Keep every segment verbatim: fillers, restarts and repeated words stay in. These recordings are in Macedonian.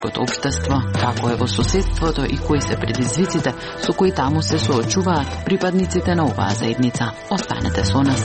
од општество, како е во соседството и кои се предизвиците со кои таму се соочуваат припадниците на оваа заедница. Останете со нас.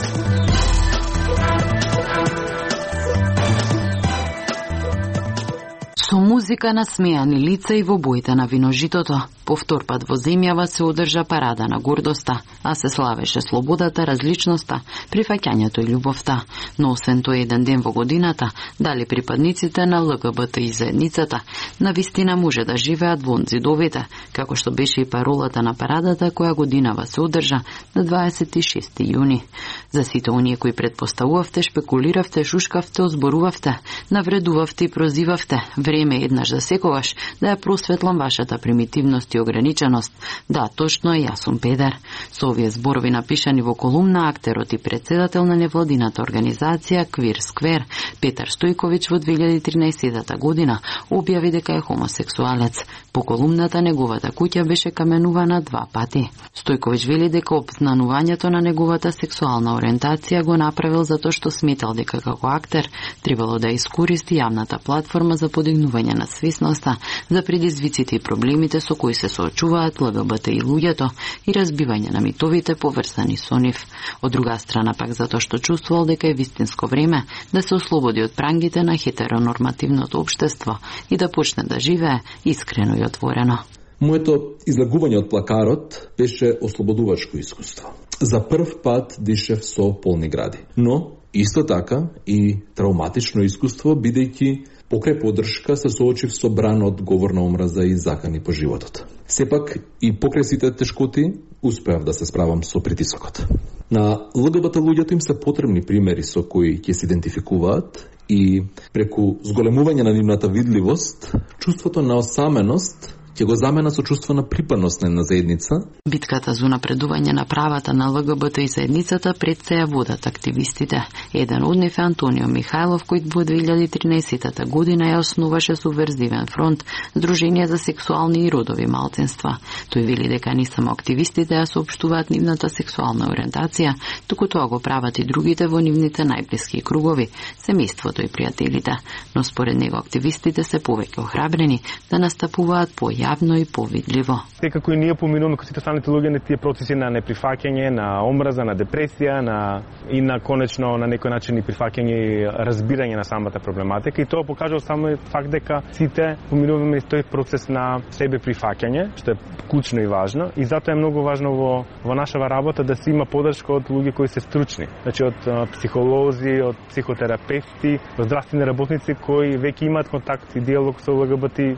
Со музика на смејани лица и во боите на виножитото, повтор пат во земјава се одржа парада на гордоста, а се славеше слободата, различноста, прифаќањето и љубовта. Но освен тоа еден ден во годината, дали припадниците на Л Г Б Т И заедницата на вистина може да живеат вон зидовите, како што беше и паролата на парадата која годинава се одржа на дваесет и шести јуни. За сите оние кои предпоставувавте, шпекулиравте, шушкавте, озборувавте, навредувавте и прозивавте, време еднаш за секогаш да ја просветлам вашата примитивност и ограниченост. Да, точно е, јас сум педер. Со овие зборови напишани во колумна, актерот и председател на невладината организација Queer Square, Петар Стојковиќ во две илјади и тринаесетта година објави дека е хомосексуалец. По колумната неговата куќа беше каменувана два пати. Стојковиќ вели дека обзнанувањето на неговата сексуална ориентација го направил затоа што сметал дека како актер требало да искористи јавната платформа за подигнување на свесноста за предизвиците и проблемите со кои се соочуваат Л Г Б Т И луѓето и разбивање на митовите поврзани со нив. Од друга страна пак затоа што чувствувал дека е вистинско време да се ослободи од прангите на хетеронормативното општество и да почне да живее искрено и отворено. Моето излагување од плакарот беше ослободувачко искуство. За прв пат дишев со полни гради. Но, исто така, и травматично искуство, бидејќи покрај поддршка се соочив со бран од говорна омраза и закани по животот. Сепак и покрај сите тешкоти успеав да се справам со притисокот. На Л Г Б Т луѓето им се потребни примери со кои ќе се идентификуваат и преку зголемување на нивната видливост, чувството на осаменост ќе го замена со чувство на припадност на една заедница. Битката за напредување на правата на Л Г Б Т И заедницата пред се ја водат активистите. Еден од нив е Антонио Михајлов, кој во две илјади и тринаесетта година ја основаше Субверзивен фронт, Сдружение за сексуални и родови малцинства. Тој вели дека не само активистите ја соопштуваат нивната сексуална ориентација, туку тоа го прават и другите во нивните најблиски кругови, семејството и пријателите. Но според него активистите се повеќе охрабрени да настапуваат по јавно и повидливо. Секако и ние поминуваме како сите останати луѓе на тие процеси на неприфаќање, на омраза, на депресија, на и на конечно на некој начин и прифаќање и разбирање на самата проблематика, и тоа покажува само факт дека сите поминуваме тој процес на себе прифаќање, што е клучно и важно, и затоа е многу важно во во нашава работа да се има поддршка од луѓе кои се стручни, значи од психолози, од психотерапевти, од здравствени работници кои веќе имаат контакт и диалог со Л Г Б Т И